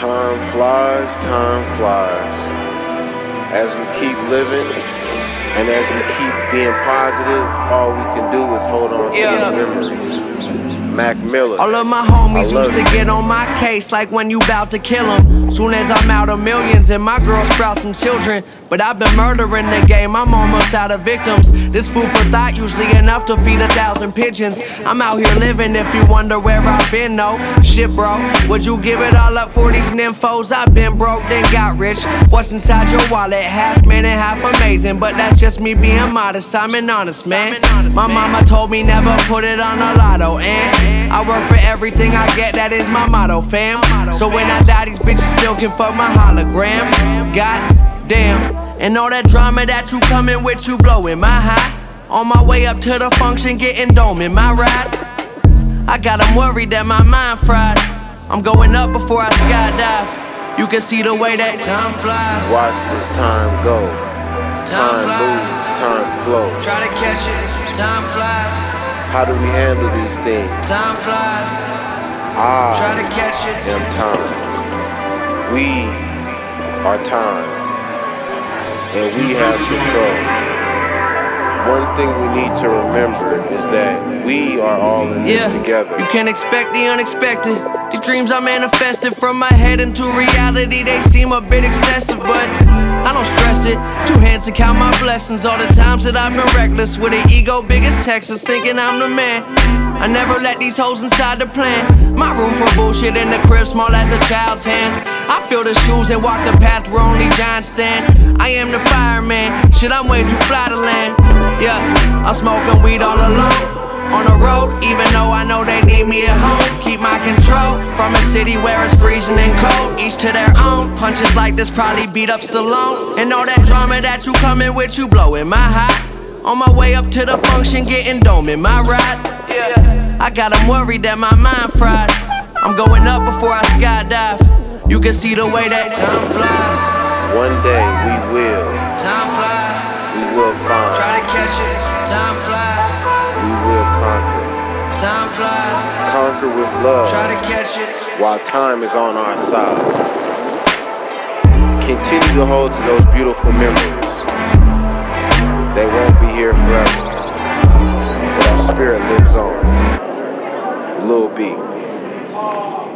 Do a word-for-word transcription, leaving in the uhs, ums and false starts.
Time flies, time flies. As we keep living and as we keep being positive, all we can do is hold on to yeah. the memories. Mac Miller. All of my homies used to get on my case like when you bout to kill them. Soon as I'm out of millions and my girl sprout some children. But I've been murdering the game, I'm almost out of victims. This food for thought usually enough to feed a thousand pigeons. I'm out here living if you wonder where I've been, no. Shit bro, would you give it all up for these nymphos? I've been broke then got rich. What's inside your wallet? Half man and half amazing. But that's just me being modest, I'm an honest man. My mama told me never put it on a lotto. And I work for everything I get, that is my motto, fam. So when I die these bitches still can fuck my hologram. God damn, and all that drama that you coming with, you blowing my high. On my way up to the function, getting dome in my ride. I got them worried that my mind fried. I'm going up before I skydive. You can see the way that time flies. Watch this time go. Time, Time moves, flies. time flows. Try to catch it, time flies. How do we handle these things? Time flies. I Try to catch it. am time. We are time. And we have control. One thing we need to remember is that we are all in Yeah, this together. you can't expect the unexpected. These dreams I manifested from my head into reality, they seem a bit excessive, but I don't stress it. Two hands to count my blessings. All the times that I've been reckless with an ego big as Texas, thinking I'm the man. I never let these hoes inside the plan. My room for bullshit in the crib, small as a child's hands. I feel the shoes and walk the path where only giants stand. I am the fireman, shit I'm way too fly to land. Yeah, I'm smoking weed all alone on the road, even though I know they need me at home. Keep my control from a city where it's freezing and cold. Each to their own, punches like this probably beat up Stallone. And all that drama that you coming with, you blowing my high. On my way up to the function, getting dome in my ride. Yeah, I got them worried that my mind fried. I'm going up before I skydive. You can see the way that time flies. One day we will. Time flies. We will find. Try to catch it. Time flies. We will conquer. Time flies. Conquer with love. Try to catch it. While time is on our side. Continue to hold to those beautiful memories. They won't be here forever, but our spirit lives on. Lil B.